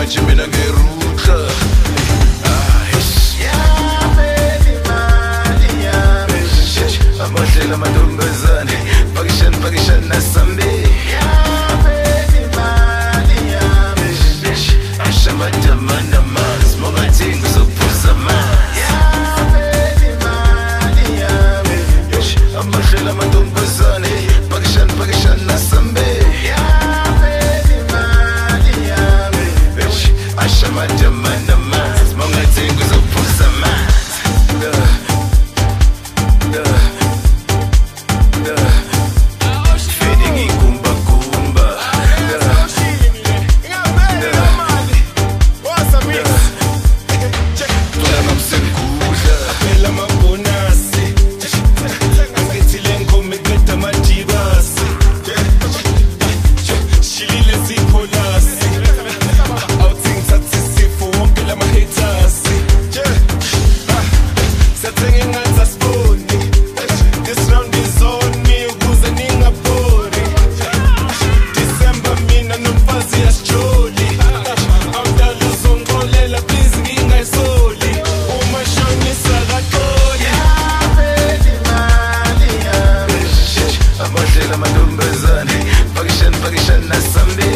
mina ngeruka amahlela amantombazane pakishan nasambe ashamadamana amanzi mongathengi uzophuza amanzi amahlela amantombazane pakishan nasambe ashamadamana amanzi mongathengi uzophuza amanzi pakishan nasambe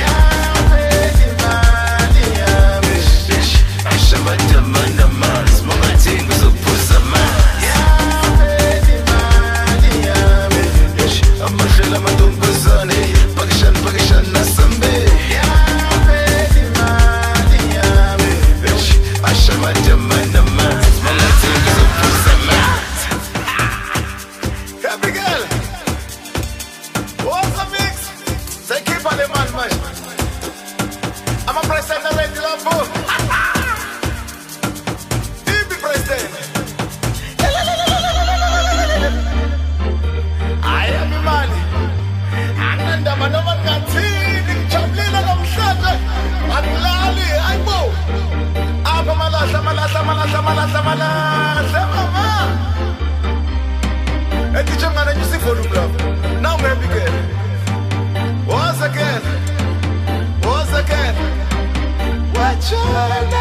ashamadamana amanzi mongathengi uzophuza amanzi amahlela amantombazane pakishan nasambe ashamadamana amanzi mongathengi uzophuza amanzi. Happy girl, what's the mix? Say keep on the man. I'm a president already, love boom. Be president. I am the man. And I'm a man got tea. Chaplin and I'm shut. I'm lolly. I'm bow. I'm a mama. And teacher man, you see for the club. Now, baby girl. Once again. Watch out.